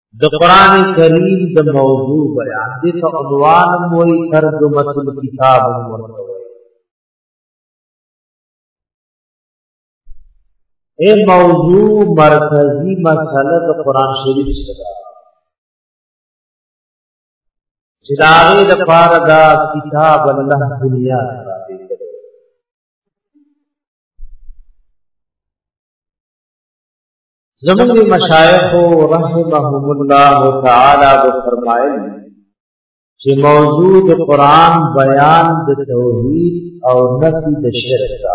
The Quran Karim the मौजू बयान दे तो उन्वान मोई तर्जुमतुल किताब मुर्तवे ए मौजू मरकजी मसला द कुरान शरीफ सदा चिरागे द पारदा किताब अल्लाह दुनिया ज़मीनी मशाइख रहमहुमुल्लाह तआला वो फरमाए कि मौजूद कुरान बयान द तौहीद और नफी द शिर्क का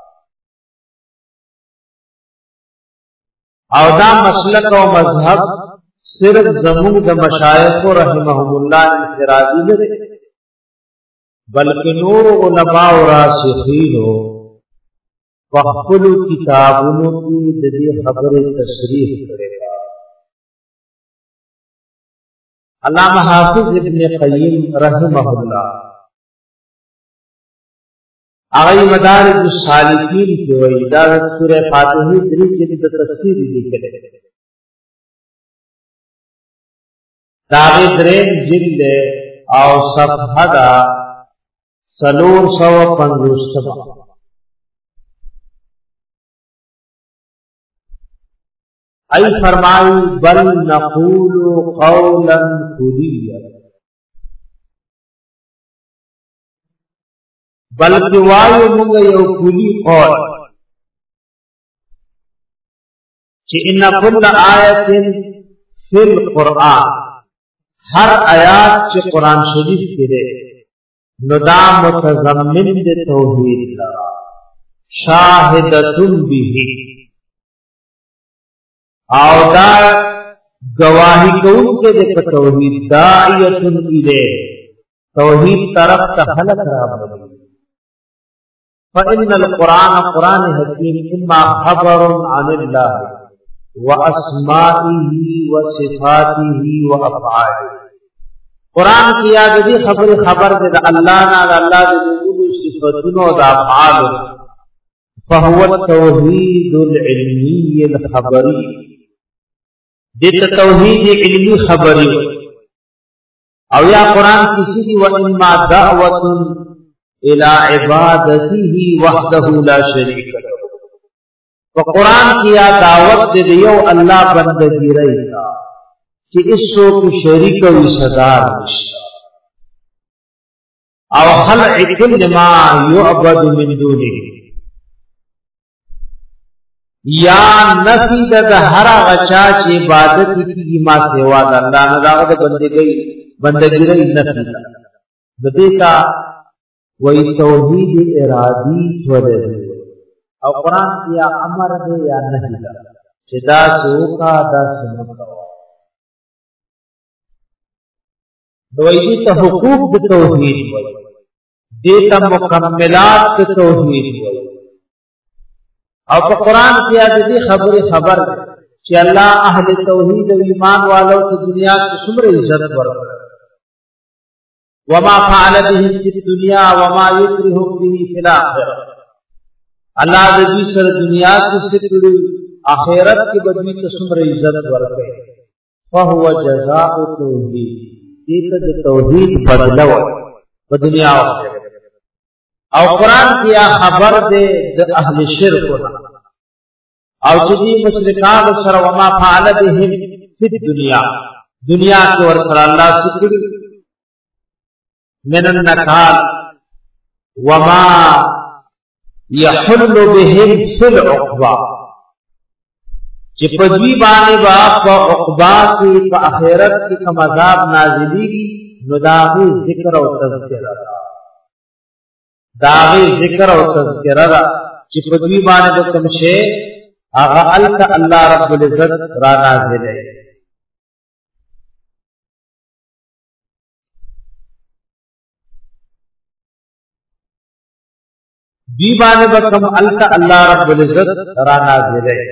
और दा मसलक और मजहब सिर्फ ज़मीन द मशाइख रहमहुमुल्लाह इंफरादी न बल्कि नूर उलमा और रासिखीन हो वक़्फ़ुल किताबों की ददी खबर तशरीह करेगा। अल्लामा हाफिज इब्न क़य्यिम रहमहुल्लाह आगे मदारिज सालिकीन के वईदा सूरह फातिहा दरी के तफसीर लिखे दागे द्रेन जिल्द और सफहदा 450 आई फरमाई बल नक़ूलु क़ौलन कुलिय्या बल्कि वायु मुंग यो कुली कौल कि इन कुल आयतिन फिल कुरान हर आयात चे कुरान शरीफ के रे नुदा मुतज़म्मिन दे तौहीद शाहिदतुन बिही औदा गवाही कौन के देख तौहीद दाइयतुन इले तौहीद तरफ तहलक राबी फ़इन्नल कुरान कुरान हकीम इम्मा खबरुन अनिल्लाह व अस्माइही व सिफातिही व अफ़आलिही कुरान की यादी खबर दे अल्लाह ना अल्लाह दे सिफतुन व अफ़आल फहुव तौहीदुल इल्मिय्युल खबरी दित तौहीद इल्मी खबरी और या कुरान किसी की व इम्मा दावतुन इला इबादतिही वहदहु ला शरीक लहू तो कुरान की या दावत दे दियो अल्लाह बंदगी रही था कि इसो की शरीक व सदार और हल इकुल मा युअबद मिन दूनिही या नफी दद हरा गचा ची इबादत की मा सेवा अल्लाह ने दावत बंदगी रही नफी बदेता वही तौहीद इरादी वदे और कुरान किया अमर दे या नहीं दा चिदा सोका दा समका वही तो हुकूक द तौहीद देता मुकम्मलात द तौहीद और कुरान की आदि खबर कि अल्लाह अहले तौहीद और ईमान वालों की दुनिया की सुमर इज्जत वर्क वमा फ़अल बिही फिद दुनिया वमा युक्रिहु बिही फिल आखिरह अल्लाह दे सर दुनिया की सिकड़ी आखिरत की बदली की सुमर इज्जत वर्क फहुव जज़ाउ तौहीद एक तौहीद बदलव व दुनिया और कुरान किया खबर दे अहले शिर्क और जिदी मुशरिकान सर वमा फ़अल बिहिम फिद दुनिया दुनिया के और सर अल्लाह सिकड़ी मिनन नकाल वमा यहुल्लु बिहिम फिल उक़बा कि पदवी बाने बाप उक़बा की आखिरत की कम अज़ाब नाज़िली नुदाही जिक्र और तज़किरा दागी जिक्र और तज़किरा कि पदवी बाने जो तुमशे आगा अलका अल्लाह रब्बुल इज़्ज़त रा नाज़िल है दीवाने बकम अलका अल्लाह रब्बुल इज़्ज़त रा नाज़िल है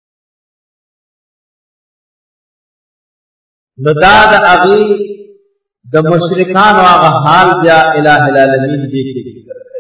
नदाद अगी द मुशरिकान व हाल जा इलाहुल आलमीन जी की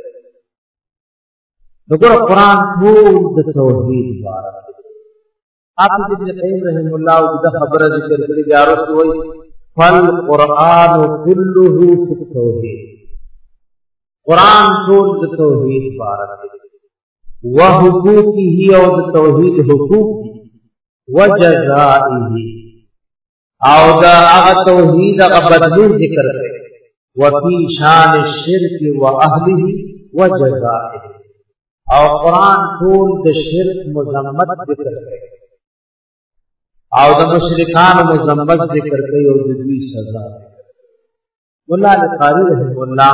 नगर कुरान फूल द तौहीद बारक हाफिज इब्न क़य्यिम रहमहुल्लाह दा खबर जिक्र करी यारो कोई फल कुरान कुल्लुहु फी तौहीद कुरान टोल द तौहीद बारक व हुकूकिही और द तौहीद हुकूक व जज़ाइही और दा अग तौहीद अग बदलू जिक्र करे व फी शान शिर्क व अहलिही व जज़ाइही और कुरान टोल द शिर्क मजम्मत जिक्र करे और द मुशरिकान मजम्मत जिक्र करे और दी सजा मुल्ला बुखारी रहमहुल्लाह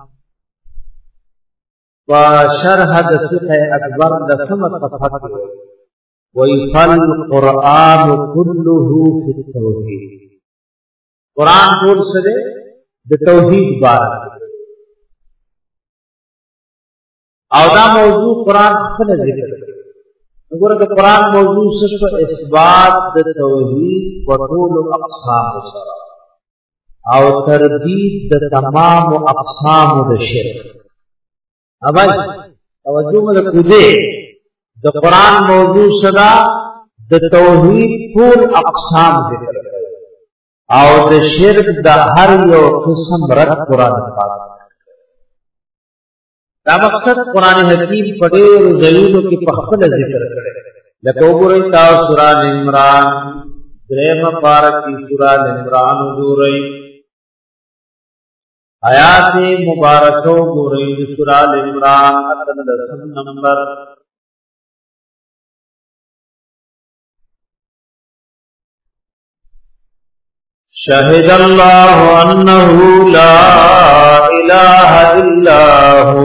व शरह द फिक़ह अकबर दसम सफ़ा waffle Quran कुल्लुहु fee Towhid Quran toll Sade the तौहीद बारक और दा मौजू कुरान खल जिक्र अगर द कुरान मौजू सिर्फ इस्बात द तौहीद व टोल अक़साम सरा और तरदीद द तमाम अक़साम द शिर्क अब तवज्जो में कुदे द कुरान मौजू सदा द तौहीद टोल अक़साम जिक्र करे और द शिर्क द हर यो किस्म रद कुरान पाक दा मकसद कुरान हकीम पढ़ेर दलीलों की पखल जिक्र करे लकोबुरई ता सूरा इमरान द्रेम पारक की सूरा इमरान गुरई आयात मुबारको गुरई सूरा इमरान अतन दसम नंबर शहिदल्लाहु अन्नहु ला इलाहा इल्लाहु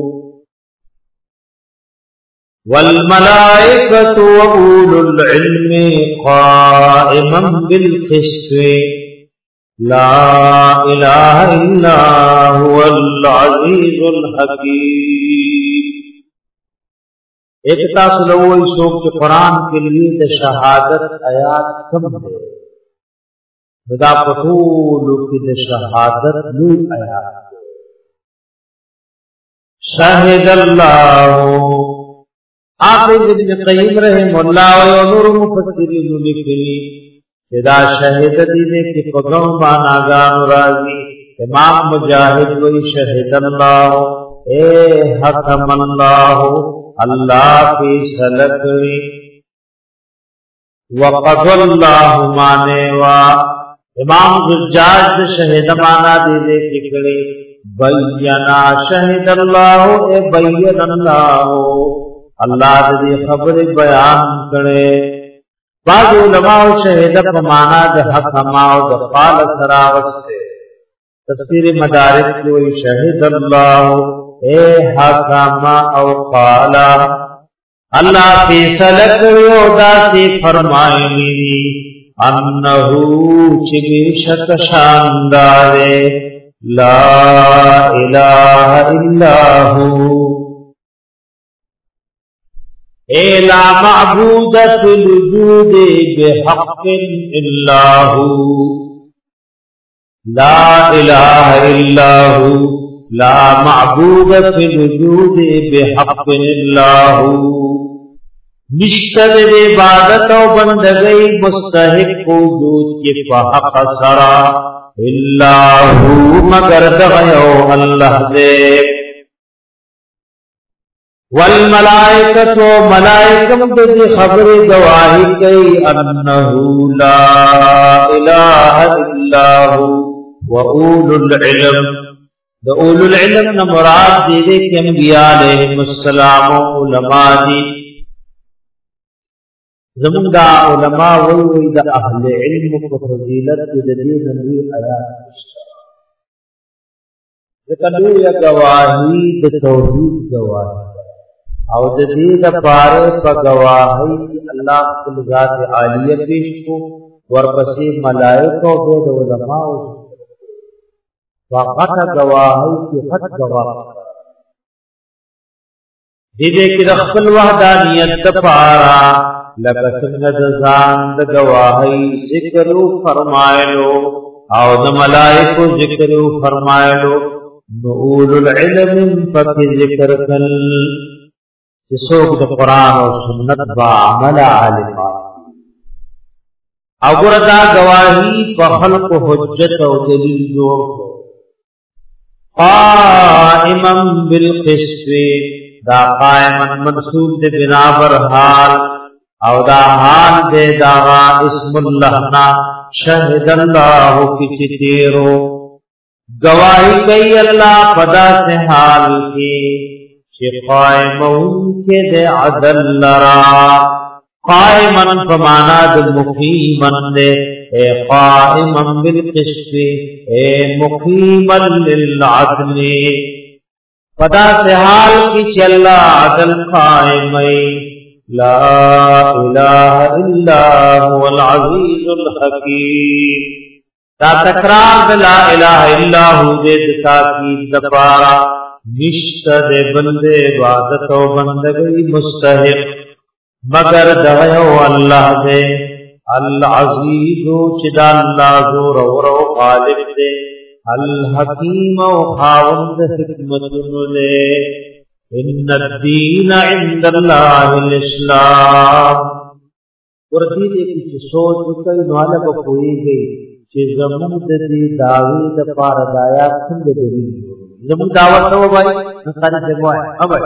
वल मलाइकतु व उलुल इल्मी क़ाइमन बिल क़िस्त ला इलाहा इल्ला हुवल अज़ीज़ुल हकीम। एक तासलवई शोक के कुरान के लिए द शहादत आयात कम है खुदा पटूल की द शहादत लू आयात शाहिदल्लाहु हाफिज इब्न क़य्यिम रहमहुल्लाह व नूर मुफस्सिरीन लिखी दा शहीद दीने की पगम बानागान राजी इमाम मुजाहिद वही शहीदल्लाह ए हकमल्लाह अल्लाह की सलकड़ी व क़दल्लाह माने वा इमाम जुज्जाज शहीद माना दीने की कड़ी बय्यना शहीदल्लाह ए बय्यनल्लाह अल्लाह दी खबर बयान करे बाद उलमा शहीद माना द हकमा द क़ाल सरावस्ते तफसीर मदारिक कोई शहीदल्लाह ए हकमा औ क़ाला अल्लाह फैसला करियो दासी फरमाईनी अन्नहु चिबिशक शानदारे ला इलाहा इल्लाहु ए ला मअबूद फिल वजूद बिहक़्क़िन इल्लाहु ला इलाहा इल्लाहु ला मअबूद फिल वजूद बिहक़्क़िन इल्लाहु निश्चय इबादत और बंदगी मुस्तहिक वजूद के हक़ सरा इल्लाहु मगर दयो अल्लाह दे वल मलाइकतो मलाइकम दे खबर गवाही कई अन्नहु ला इलाहा इल्लाहु व उलुल इल्म द उलुल इल्म न मुराद दे के अंबिया अलैहिस्सलाम उलमा दी ज़मुंदा उलमा वही द अहले इल्म को फजीलत के दीन नबी आयात ज़कलू या गवाही द तौहीद गवाही और जदीद पारे पर गवाही अल्लाह की ज़ात आलिया पेश को वरपसी मलाइका बेद उलमा वक़त गवाही की हद गवाह दीदे की रखल वहदानियत पारा लकसनद जान गवाही जिक्र फरमाए लो और द मलाइका जिक्र फरमाए लो उलुल इल्म पर जिक्र कल जिसों द कुरान और सुन्नत बा अमल आलिम اگر دا گواہی په خلق حجت او دلیل جوړ قائما بالقسط دا قائما منصوب دے بنا بر حال او دا حال دے دا اسم اللہ نا شہد اللہ کی چتیرو گواہی کئی اللہ پدا سے حال کی قائمون کے دے عدل لرا قائمن فمانا دے مقیمن دے اے قائمن بالقسط اے مقیمن للعدل پدا سے حال کی چلا عدل قائمئی لا الہ الا هو العزیز الحکیم دا تکرار لا الہ الا هو دے تاکید دپارا نشت دے بندے عبادت و بندگی مستحق مگر دغیو اللہ دے العزیز چدا اللہ زور و غالب دے الحکیم و خاوند حکمت دے ان الدین عند اللہ الاسلام ورتی دے کی سوچ کئی نوالب کوئی گئی چی زمون دی داوی دا پار دایات سنگ دلیل زمون دعوت سو بھائی نصاری سے بوائے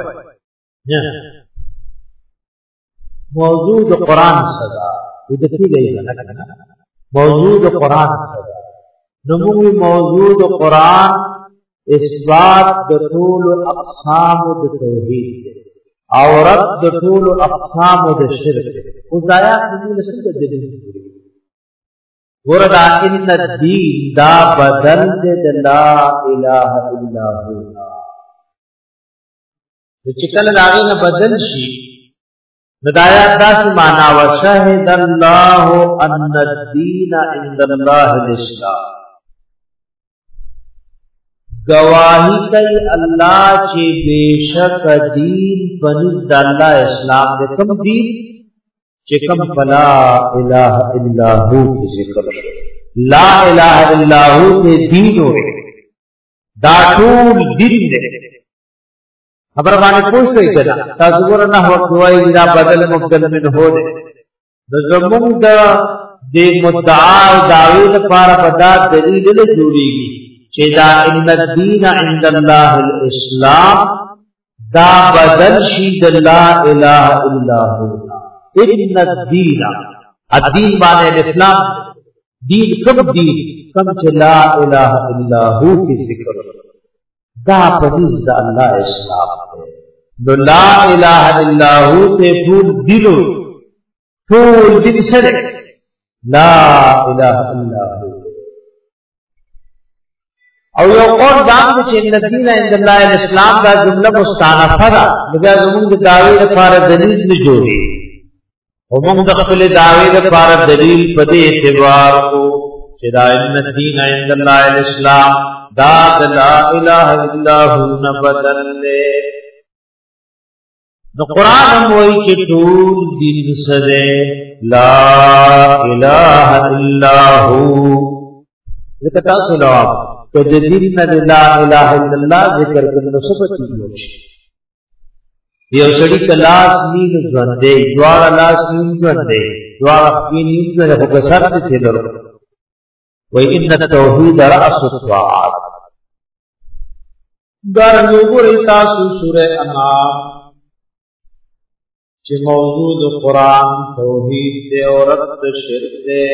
موجود قرآن صدا ادھتی گئی موجود قرآن صدا نموی موجود قرآن اثبات دطول اقسام توحید اور رد دطول اقسام شرک اس آیات نموی سنگ دلیل وردا ان الدین دا بدل دے لا الہ الا ہو چکل داغی نا بدل شی ندایات دا سی مانا وشہد اللہ ان الدین عند اللہ الاسلام گواہی کئی اللہ چی بے شک دین پنزد اللہ اسلام دے کم دین چکم فلا الہ الا ہو کی ذکر لا الہ الا ہو کے دین ہوئے دا طول دن دے خبر بانے پوچھ گئی کنا تازور نہ ہو دوائی دا بدل مبدل من ہو دے نظمون دا دے مدعا دعوید پارا پدا دلیل لے جوڑی گی چیدہ ان الدین عند اللہ الاسلام دا بدل شید لا الہ الا ہو ان الدین الدین بانے الاسلام دین کم لا الہ الا ہو کی ذکر دا پدیز دا اللہ اسلام نو لا الہ الا ہو تے پھول دلو پھول دل سرے لا الہ الا ہو او یو قول دانگو چه ان الدین عند اللہ الاسلام دا جملہ مستانفہ دا مگر زمون کی دعوی دفار دلیل نجوری ومن دخل دعوی پار دلیل پدے اعتبار کو چدا ان الدین عند اللہ الاسلام دا لا الہ الا ہو نبدل لے نو قرآن ہم وہی چطول دین سدے لا الہ الا ہو ذکر تاسو لواب کہ دین لا الہ الا اللہ ذکر کرنے سب چیز ہوشی یو سڑی کلاس نیم ژوندے دوار لاس نیم ژوندے دوار خپین نیم ژوندے خو کسر ته تلو وای ان التوحید راس الطاعات دار نور تاسو سورہ انعام چې موجود قرآن توحید دے اور رد شرک دے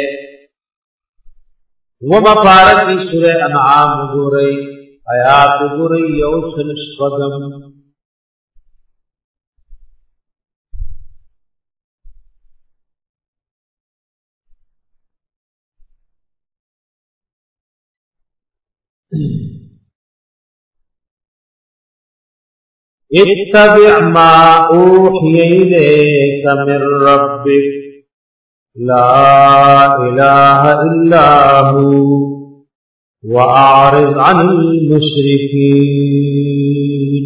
و مبارکی سورہ انعام گورئی آیات گورئی یو سلش قدم اتبع ما اوحی الیک من ربک لا الہ الا ہو واعرض عن المشرکین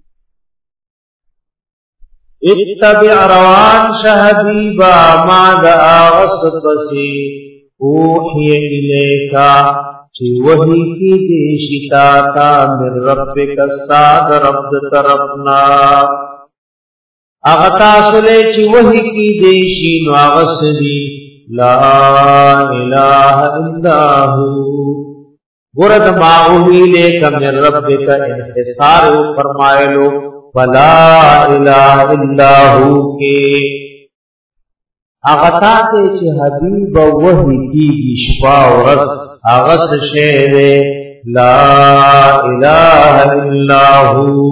اتبع روان شہبیبا ما دا غصبسی اوحی الیکا چی وحی کی دیشتا تا من ربک استاد رب طرفنا اغتا سلے چی وحی کی دیشی نو اغسدی لا الہ الا ہو گرد معوہی لے کا من ربک انحصار فرمائلو فلا الہ الا ہو کے اغتا کے چھ حبیب وحی کی شفا ورد اغس شہر لا الہ الا ہو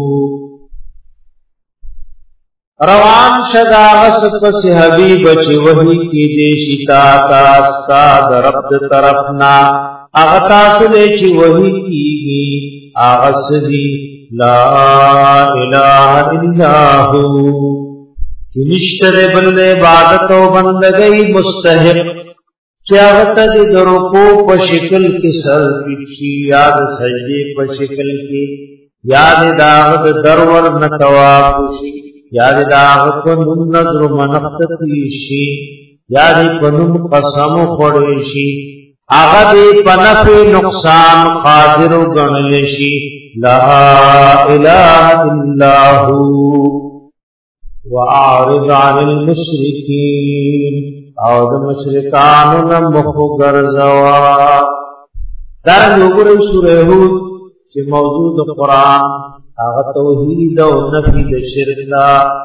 روان شدا غصب پس حبیب چی وحی کی دیشتا تاستا دربت طرفنا اغتا سلے چی وحی کی گی آغسدی لا الہ الا ہو کنشتر بل عبادت و بندگی مستحق چاہتا دی درکو پا شکل کی سر کچی یاد سجدے پا شکل کی یاد داغد درور نتواکوشی یاد داغد کنم نظر منختیشی یاد کنم قسم خوڑیشی آغد پنف نقصان قادر گنلشی لا الہ الا ہو وَأَعْرِضْ عَنِ الْمُشْرِكِينَ او د مشرکانو نه مخ ګرځوا در وګورئ سورہ هود چې موضوع د قران هغه توحید او نفی د شرک دا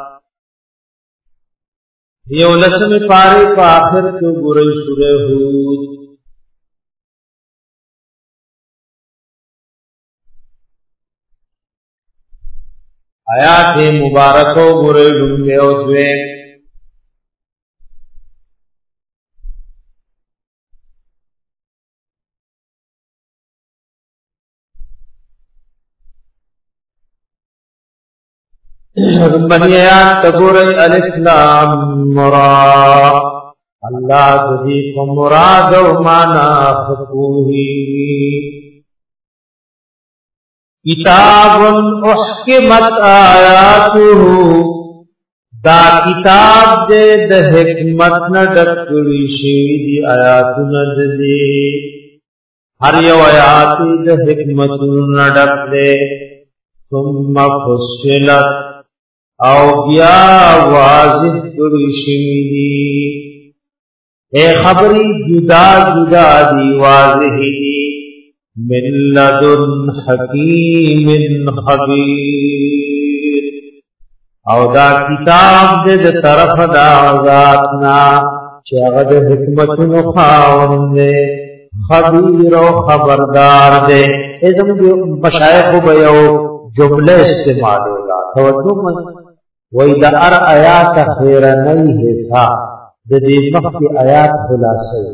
یو لسمه پاره په اخر کې وګورئ سورہ هود آیات مبارکو گرے ڈنگے او دوے بنی آیات تگرے الف لام را اللہ تجھی کو مراد و مانا خطوہی کتاب احکمت آیاته دا کتاب دے د حکمت نہ ډکړي شي دی آیاتونه دې هر یو آیات د حکمت نہ ډک دې ثم فصلت او بیا واضح کړي شي دی اے خبري جدا جدا دی واضح دی من لدن حکیم خبیر او دا کتاب دے دا طرف دا ذاتنا چاگہ دا حکمتن خاون دے خبیر و خبردار دے ایزم مشایخ بیو جملے استعمال ہوگا توجہ من وی دا ار آیات خیرنی حصہ دا دی مخی آیات خلاصی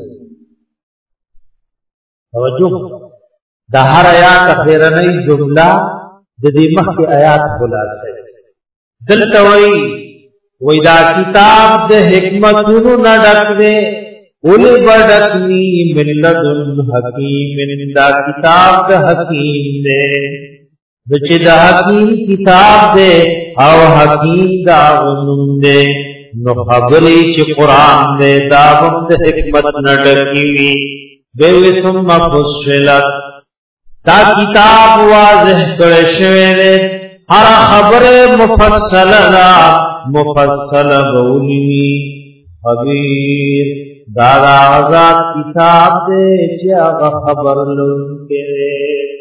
توجہ دا ہر آیات خیرنی جملہ دا دی مخی آیات خلاصی دلتوئی وی دا کتاب دا حکمتونو نا ڈک دے اولی بڑکنی من لدن حکیم دا کتاب دا حکیم دے بچے دا حکیم کتاب دے او حکیم دا غنم دے نو خبری چی قرآن دے دا بند حکمت نا ڈکیوی بیوی ثم فصلت دا کتاب واضح کرشوے دے ہر خبر مفصل دا مفصل بولی خبیر دادا آزاد کتاب دے چاگا خبر لنکے دے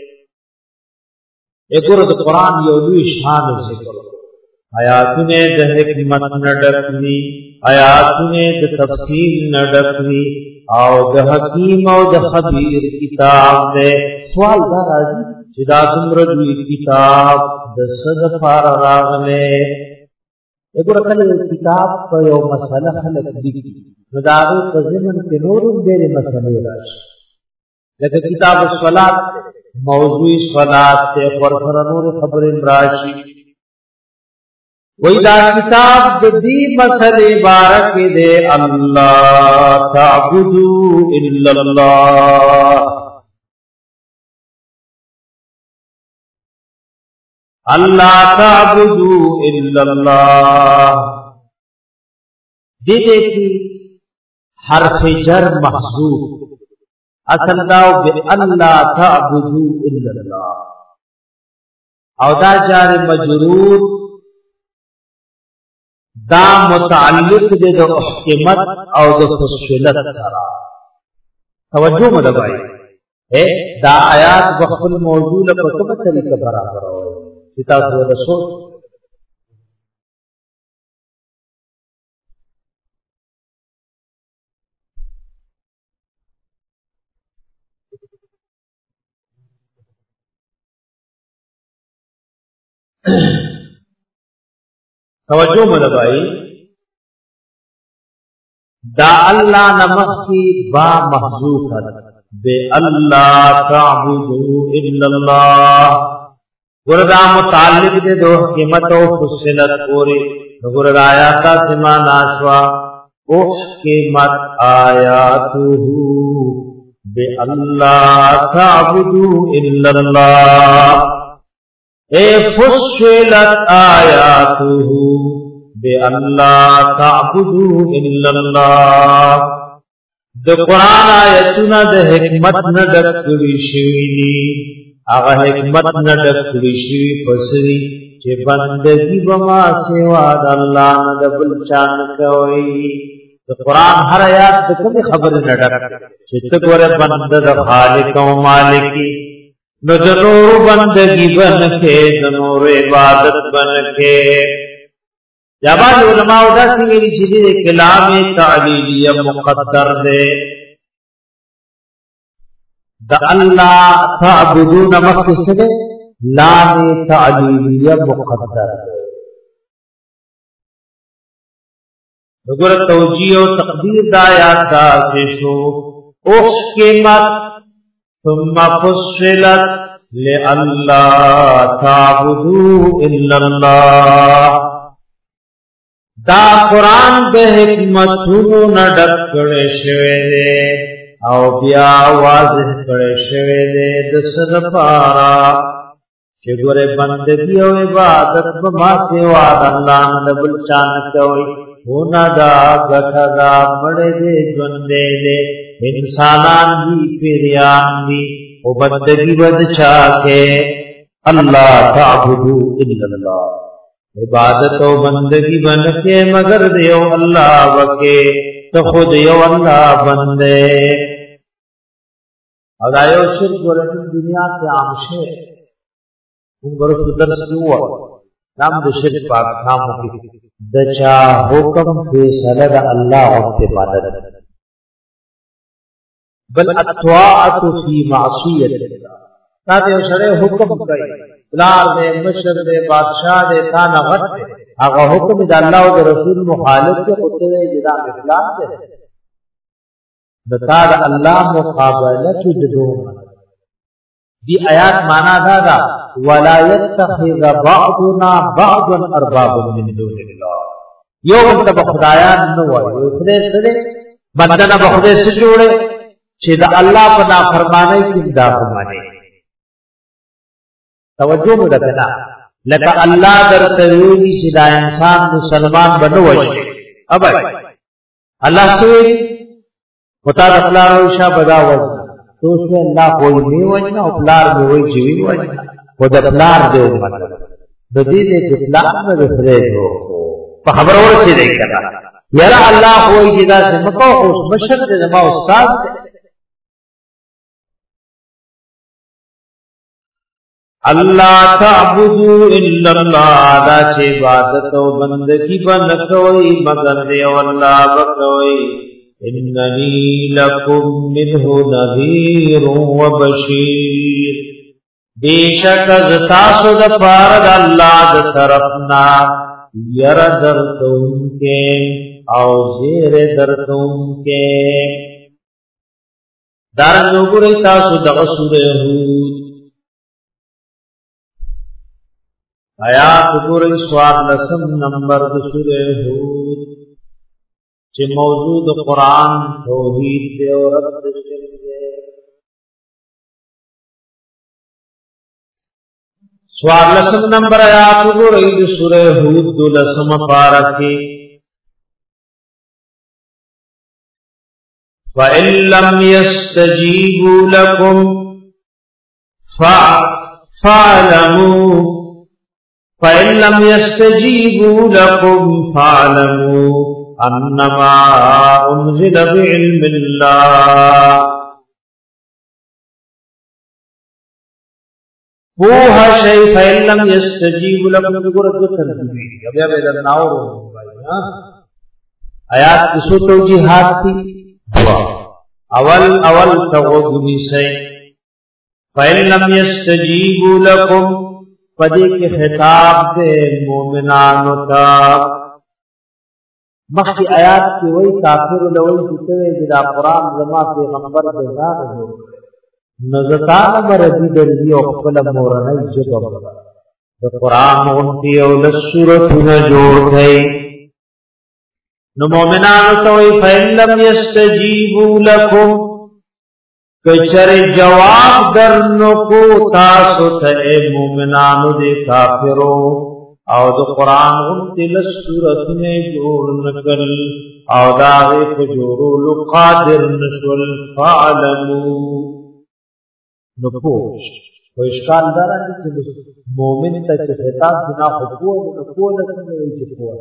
ایک اور قرآن یولوی شان ذکر آیاتنے دا حکمت نڈکنی آیاتنے دا تفصیل نڈکنی او دا حکیم او دا خبیر کتاب دے سوال دا راجی چدا تمردوی کتاب دا صد پار راغلے ایک رکھل کتاب پر یو مسئلہ خلق دیکھی نداغی قزمن کے نورم دیر مسئلہ راش لیکن کتاب الصلاة موضوعی صلاة تے ورسر نور خبر امراشی وی دا کتاب دی مسئلے بارک دے اللہ تعبدو الا اللہ اللہ تعبدو الا اللہ دیدے کی حرف جر محذوف اصل داو بے اللہ تعبدو الا اللہ او دا جار مجرور دا متعلق دے د احکمت او د فصلت سره. توجه مدبای دا آیات بخل موضوع له په کومه طریقه برابر او چې تاسو رسول توجه مدبای دا الله نمخ کی با محذوف بے اللہ تعبدو الا اللہ. گردا متعلق دے دو حکمت و فصلت پوری گردا آیاتا سما ناشوا احکمت آیاتو بے اللہ تعبدو الا اللہ. اے فصلت آیاتو بے اللہ تعبدو الا اللہ. د قران آیتونه د حکمت نه ډک کړي شوی دي. هغه حکمت نه ډک کړي شوی پسري چې بندگی بما سوا د الله نه د بل چا نه کوي. د قران هر آیات د کوم خبر نه ډک چې ته ګوره بنده د خالق او مالک نو د نور بندگی بنکه د نور عبادت بنکه. جبال علماء دا سویلی چې د کلام تعلیلیه مقدر ده د الله تعبدون مقصد لام تعلیلیه مقدر ده. وګوره توجیه او تقدیر د آیات دا شو احکمت ثم فصلت لئلا تعبدوا الا الله. دا قرآن دے حکمتونو نڈک کڑے شوے دے او بیا واضح کڑے شوے دے دسد پارا چه گورے بندگی او عبادت بما سوا اللہ نبل چانک ہوئی ہونا دا گٹھا دا مڑے دے جوندے دے انسانان بھی پیریان بھی او بندگی بد چاکے اللہ تعبدو الا اللہ. عبادت و بندگی بنکے مگر دیو اللہ وکے تو خود یو اللہ بندے. اور آئیو شرک ورنی دنیا کے عام شیر ان برس درس کیوا نام دو شرک پاک سامو کی دچا حکم فیصلہ دا اللہ وقت مدد بل اطواعت فی معصیت اللہ. تاتے شرع حکم کئی بلار دے مشر دے بادشاہ دے تانا غٹ دے آگا حکم دا اللہ و دا رسول مخالف کے خطرے جدا اخلاق دے دتا دا اللہ مقابلہ کی جدوم دی آیات مانا دا وَلَا يَتَّخِذَ بَعْضُنَا بَعْضًا أَرْبَابًا مِّن دُونِ اللَّهِ. یو انتا بخدایان نوہ یو خدے سرے بندنا بخدے سے جوڑے چھ دا اللہ پنا فرمانے کی دا فرمانے. توجہ مو دکنا لکه الله درته ویلي چې دا انسان مسلمان بنو وشي ابد الله سوی پتا د پلار او شاه بدا و تو څه الله کوئی نه وجنا او پلار به وای چې وی وجنا او د پلار دې مطلب د دې دې پلار نه فرېږو په خبر ورسې دی کړه یاره الله کوئی چې دا سمکو او مشر دې ما استاد اللہ تعبدو الا اللہ دا چه عبادت و بندگی بنکوئی مگر دیو اللہ بکوئی اننی لکم منہ نذیر و بشیر بیشک از تاسو دا پارد اللہ دا طرفنا یر درتون کے او زیر درتون کے دارنگو گرئی تاسو دا غصور ہود آیات گوری سوار لسم نمبر سورہ ہود چه موجود قرآن توحید دے اور رب شرک دے. سوار لسم نمبر آیات گوری سورہ ہود دو لسم پارکی فَإِن لَّمْ يَسْتَجِيبُوا لَكُمْ فَاعْلَمُوا فَإِن لَّمْ يَسْتَجِيبُوا لَكُمْ فَاعْلَمُوا أَنَّمَا أُنزِلَ بِعِلْمِ اللَّهِ پوها شئی فَإِن لَّمْ يَسْتَجِيبُوا لَكُمْ گورا دو ترجمه بیا به درناور آیات کی سو توجیحات تھی اول تغوگنی سے فَإِن لَّمْ يَسْتَجِيبُوا لَكُمْ پدی کے خطاب دے مومنانو تا مخی آیات کی وہی کافر لوئی جتوے جدا قرآن زما پیغمبر بزار جو نزتان مردی درزی اقبل مورنی جبا دا قرآن انتی اولس صورت نجوڑ گئی نو مومنانو توئی فَإِن لَّمْ يَسْتَجِيبُوا لَكُمْ کچر جواب درنو کو تاسو ته مومنانو دے کافرو او د قرآن انتی لس صورت نے جوڑ نکل او داغی فجورو قادر نشول فعلمو نپوش و اشکال دارا کہ مومن تا چه خطاب بنا خطوه نپوه لسنوی چپوه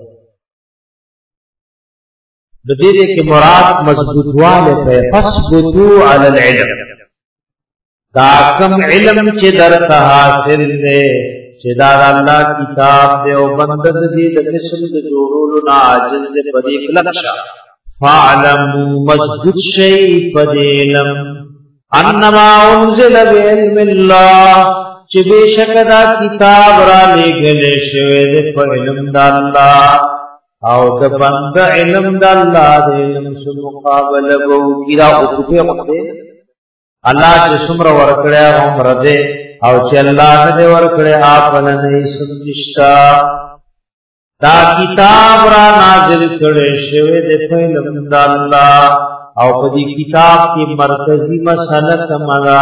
بدیده کہ مراد مضبوط والے پہ فثبتو علی العلم تاکم علم چه در حاصل دے چه دار اللہ کتاب دے و بندد دید قسم دے جورولنا عاجز دے پدی کلکشا فعلمو مضبوط شئی پدی علم انما انزل بعلم اللہ چه بے شکدہ کتاب را لے گلے شوے دے پا علم دا اللہ او د بند علم د الله د علم سره مقابله وو کیدا او په وخت الله چې څومره ورکړیا عمر دې او چې الله دې ورکړیا اپن نه سمجھتا دا کتاب را نازل کړي شوی د علم د الله او په دې کتاب کې مرکزی مسله کملا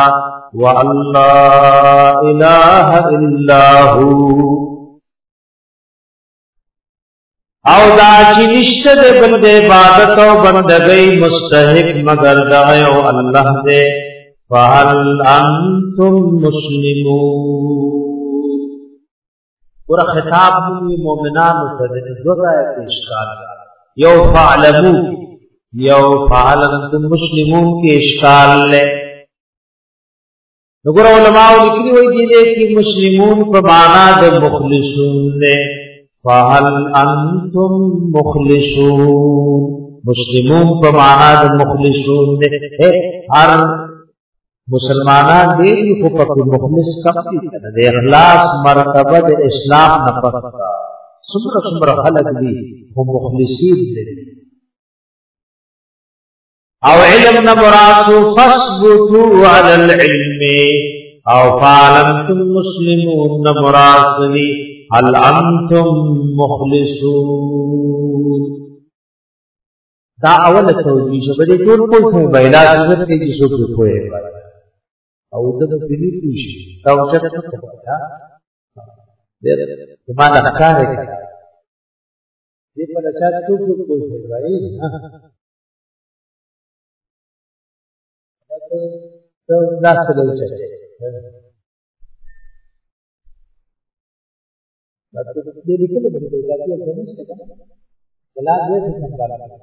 والله اله الا هو او دا چی نشت دے بند عبادت و بندگی مستحق مگر دعیو اللہ دے فَهَلْ أَنْتُمْ مُسْلِمُونَ پورا خطاب ہوئی مومنان متدن دو آیت اشکال یو فَعْلَمُو یو فَهَلْ أَنْتُمْ مُسْلِمُونَ کی اشکال لے نگر علماء لکھنی ہوئی دیدے کہ مسلمون پر معنی دے مخلصون دے فَهَلْ أَنْتُمْ مُخْلِصُونَ مسلمون پر معنی دے مخلصون دے ہر مسلمانان دے کو پک مخلص کبھی دے اخلاص مرتبہ دے اسلام نفس سمر خلق دی وہ مخلصین دے او علم نبراتو فَاسْبُتُوا عَلَى الْعِلْمِ او فَعَلَمْتُمْ مُسْلِمُونَ نبراسلی هل انتم مخلصون دا اول توجیه شو بده ټول کوئی څه بایلا حضرت کې چې څوک کوی او د دې دې پوښي دا څه څه دا دې ما نه کار کوي دې په لچا څوک کوی راي دا څه دی دې لیکل به دې راځي چې نشته کله دې څنګه راځي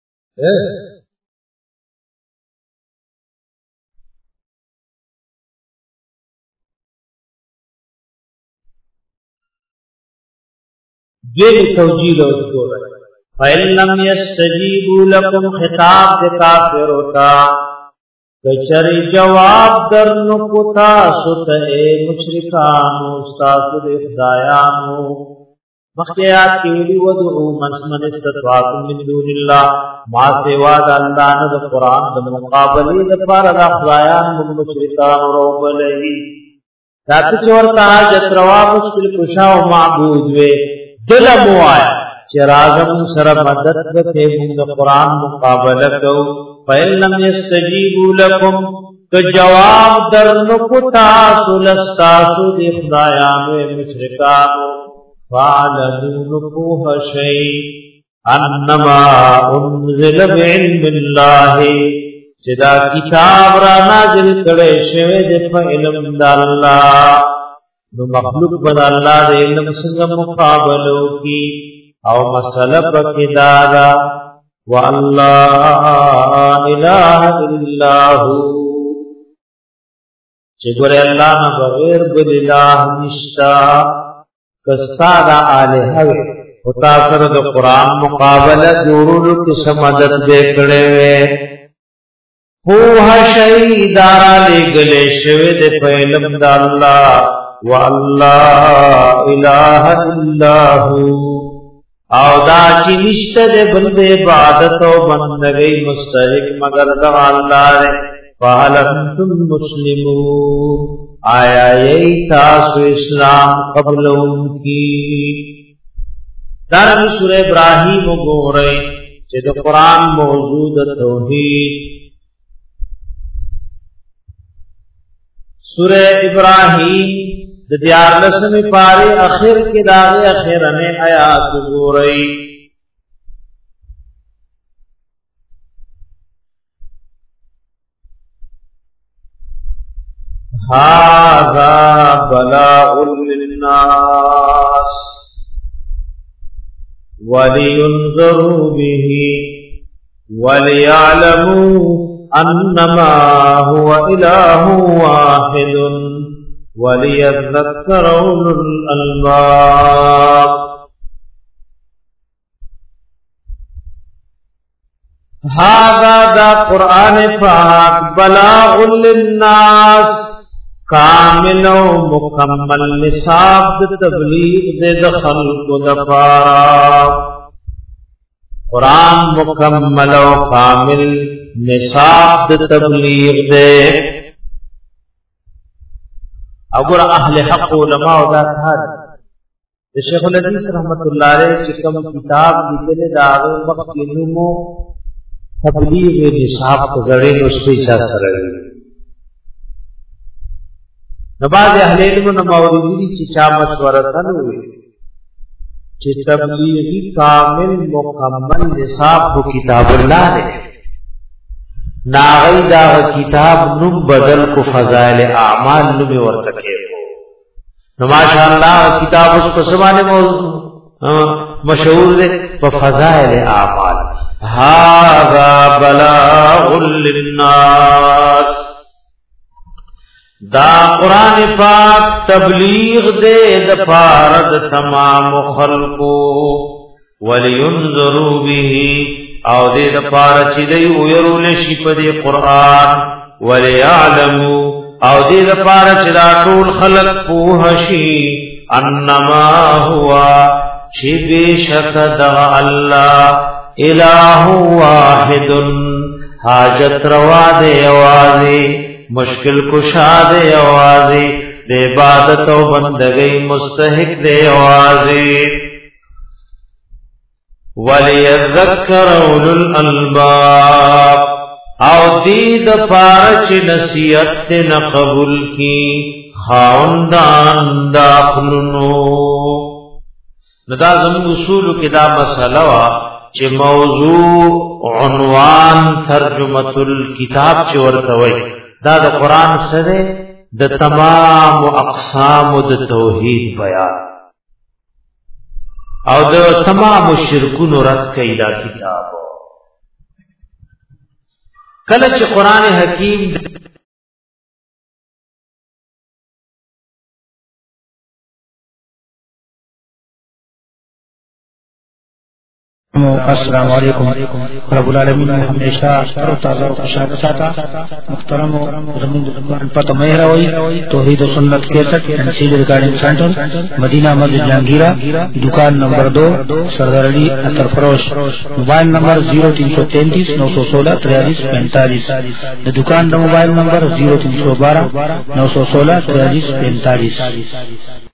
دې توجیه ورته فَإِن لَّمْ يَسْتَجِيبُوا لَكُمْ خطاب دے کافر ہوتا کچری جواب درنو کتا ستے مشرکانو استاسو دے خدایانو مخیات کی ولی ودعو من استطاعتم من دون اللہ ما سوا دا اللہ ند قرآن دا مقابلی دا پارا دا خدایان من مشرکانو رو بلہی داتی چورتا جت روا مشکل کشا و معبود وے دل موایا چرازم سر مدد بتے من قرآن مقابلتو فَإِن لَّمْ يَسْتَجِيبُوا لَكُمْ کجواب درنکتا سلستاسو دی خدایانو مشرکانو فَعَلَمُوا نُقُوهَ شَيْءٍ أَنَّمَا أُنزِلَ بِعِلْمِ اللَّهِ چدا کتاب را نازل کڑے شوید فَعِلْمِ دَاللَّهِ نو مخلوق بدا اللہ دے علم سنگ مقابلو کی او مسئلہ پکی دادا وَاللَّهَ إِلَهَ إِلَّا هُ چه گوڑے اللہ نا بغیر بل الہ نشتا کستا دا آلہ وے ہوتا سر دا قرآن مقابلہ جورولو کس مدد دیکھڑے وے پوہا شہیدارا لے گلے شوے دے پہلم دا اللہ وَاللَّهَ إِلَهَ إِلَّا هُ او دا چی نشتا دے بلد عبادت و بندگی مستحق مگر دا اللہ رے فَهَلْ أَنْتُمْ مُسْلِمُونَ آیا یہی تاسو اسلام قبل ان کی دارمی سورہ ابراہیم گو رہی چی دا قرآن موجود توحید سورہ ابراہیم دیار لسمی پارے اخیر کے داغے اخیرنے آیات گو رہی هَذَا بَلَاءٌ لِلنَّاسِ وَلِيُنذَرُوا بِهِ وَلِيَعْلَمُوا أَنَّمَا هُوَ إِلَٰهٌ وَاحِدٌ وَلِيَذَّكَّرَ أُولُو الْأَلْبَابِ هذا دا قرآن پاک بلاغ للناس کامل و مکمل نصاب تبلیغ دے خلق دپارا قرآن مکمل و کامل نصاب تبلیغ دے اگر اہل حق علماء دا تھا شیخ الحدیث رحمت اللہ علیہ چکم کتاب لکھنے داغے مقینمو تبلیغ نصاب تزرین اس پہ چاہ سرگی نباز اہل علم نموردی چچا مشورتن ہوئے چی تبلیغی کامل مکمل نصاب کو کتاب اللہ نے ناغی داغ کتاب نم بدل کو فضائل اعمال نمی ورتکے ہو نماشاءاللہ کتاب اس پسمانے مشہور دے فضائل اعمال هذا بلاغ للناس دا قرآن پاک تبلیغ دے دپارد تمام خلقو ولینذروا به او دے دپارد چی دی ویرول شپ دے قرآن ولیعلمو او دے دپارد چی دا طول خلق پوہشی انما ہوا چی بے شک دا اللہ الہ واحد حاجت روا دے آوازی مشکل کشا دے آوازی دے عبادت و بندگی مستحق دے آوازی وَلِيَذَّكَّرَ أُولُو الْأَلْبَابِ او دید پارچ نصیحت نقبل کی خاندان داخلنو ندا زمین اصول کی دا مسئلہ وا چه موضوع عنوان ترجمت الكتاب چه ورتوی دا دا قرآن سره دا تمام اقسام دا توحید بیان او دا تمام شرکون رد کئی دا کتاب کلچ قرآن حکیم السلام علیکم رب العالمین ہمیشہ تر و تازہ و خوشحال ساتا محترم زمین دکان پتہ مہروی توحید و سنت 61 تنسیل ریکارڈنگ سینٹر مدینہ مسجد جہانگیرہ دکان نمبر 2 سردار علی اطہر فروش موبائل نمبر 0333 916 4345 دکان کا موبائل نمبر 0312 916 4345